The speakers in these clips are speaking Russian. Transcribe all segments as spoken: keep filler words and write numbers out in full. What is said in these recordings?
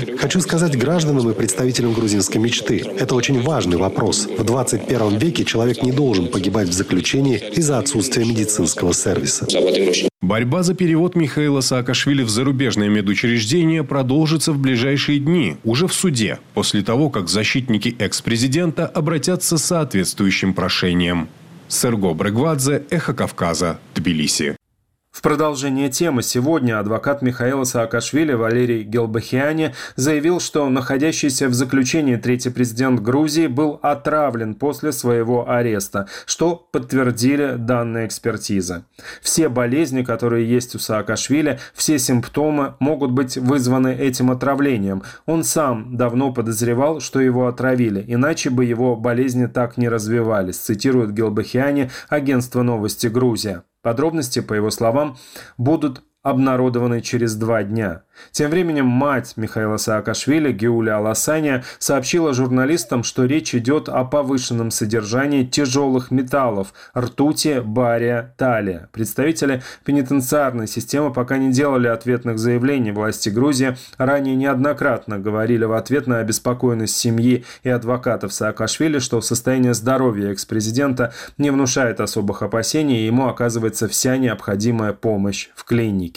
Хочу сказать гражданам и представителям грузинской мечты. Это очень важный вопрос. В двадцать первом веке человек не должен погибать в заключении из-за отсутствия медицинского сервиса. Борьба за перевод Михаила Саакашвили в зарубежное медучреждение продолжится в ближайшие дни, уже в суде, после того, как защитники экс-президента обратятся с соответствующим прошением. Серго Брегвадзе, Эхо Кавказа, Тбилиси. В продолжение темы сегодня адвокат Михаила Саакашвили Валерий Гелбахиани заявил, что находящийся в заключении третий президент Грузии был отравлен после своего ареста, что подтвердили данные экспертизы. Все болезни, которые есть у Саакашвили, все симптомы могут быть вызваны этим отравлением. Он сам давно подозревал, что его отравили, иначе бы его болезни так не развивались, цитирует Гелбахиани агентство «Новости Грузия». Подробности, по его словам, будут обнародованы через два дня. Тем временем мать Михаила Саакашвили, Геуля Аласания, сообщила журналистам, что речь идет о повышенном содержании тяжелых металлов – ртути, бария, талия. Представители пенитенциарной системы пока не делали ответных заявлений. Власти Грузии ранее неоднократно говорили в ответ на обеспокоенность семьи и адвокатов Саакашвили, что состояние здоровья экс-президента не внушает особых опасений, и ему оказывается вся необходимая помощь в клинике.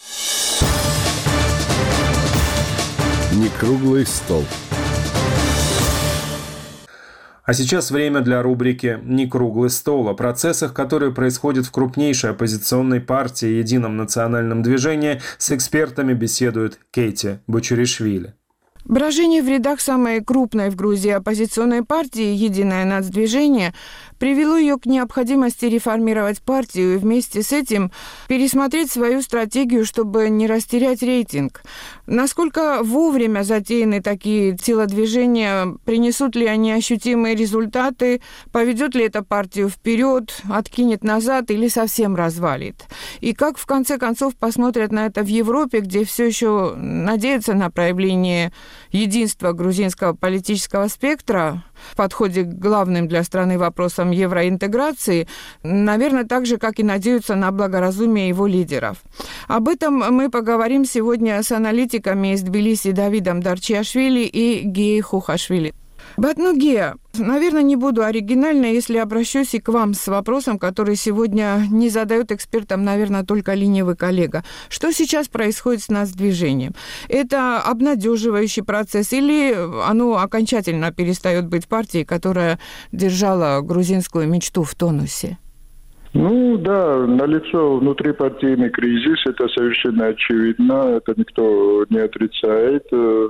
Не круглый стол. А сейчас время для рубрики «Не круглый стол» о процессах, которые происходят в крупнейшей оппозиционной партии «Едином национальном движении». С экспертами беседует Кейти Бочуришвили. Брожение в рядах самой крупной в Грузии оппозиционной партии «Единое нацдвижение» привело ее к необходимости реформировать партию и вместе с этим пересмотреть свою стратегию, чтобы не растерять рейтинг. Насколько вовремя затеяны такие телодвижения, принесут ли они ощутимые результаты, поведет ли это партию вперед, откинет назад или совсем развалит? И как в конце концов посмотрят на это в Европе, где все еще надеются на проявление единства грузинского политического спектра в подходе к главным для страны вопросам евроинтеграции, наверное, так же, как и надеются на благоразумие его лидеров. Об этом мы поговорим сегодня с аналитиками из Тбилиси Давидом Дарчиашвили и Геей Хухашвили. Батну Гея, наверное, не буду оригинальной, если обращусь и к вам с вопросом, который сегодня не задает экспертам, наверное, только ленивый коллега. Что сейчас происходит с нацдвижением? Это обнадеживающий процесс или оно окончательно перестает быть партией, которая держала грузинскую мечту в тонусе? Ну да, налицо внутрипартийный кризис, это совершенно очевидно, это никто не отрицает.